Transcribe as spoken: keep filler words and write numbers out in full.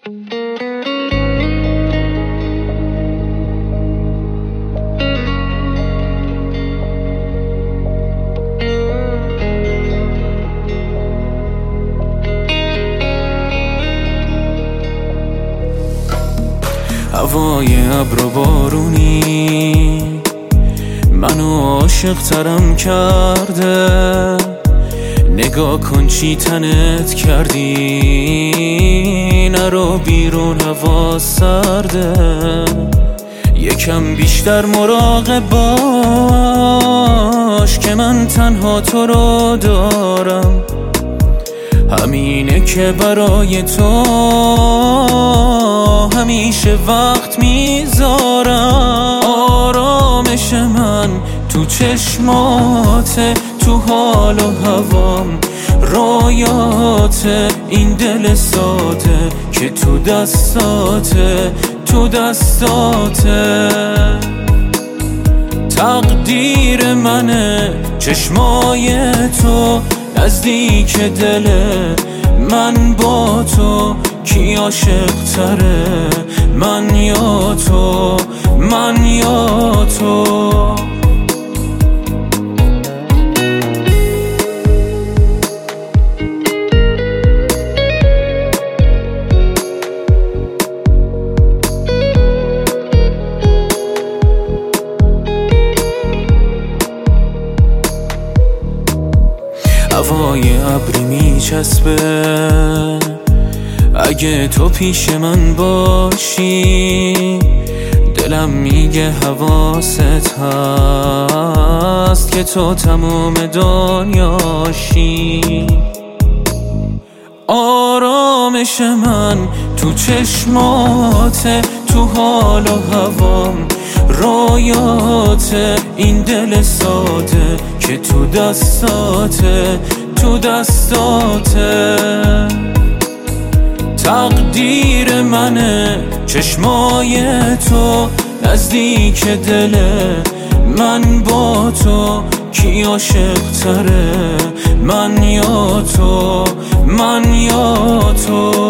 هوای ابر و بارونی منو عاشق ترم کرده، نگاه کن چی تنت کردی، نرو بیرون هوا سرده، یکم بیشتر مراقب باش که من تنها تو رو دارم، همینه که برای تو همیشه وقت میذارم. آرامش من تو چشماته، تو حال و هوام، رویات این دل ساده که تو دستاته، تو دستاته. تقدیر منه چشمای تو نزدیک دل من با تو، کی عاشق تره من یا تو، من یا تو. هوای ابری میچسبه اگه تو پیش من باشی، دلم میگه حواست هست که تو تموم دنیاشی. آرامش من تو چشماته، تو حال و هوام، رویات این دل ساده که تو دستاته، تو دستاته. تقدیر منه چشمای تو نزدیک دل من با تو، کی عاشق تره من یا تو، من یا تو.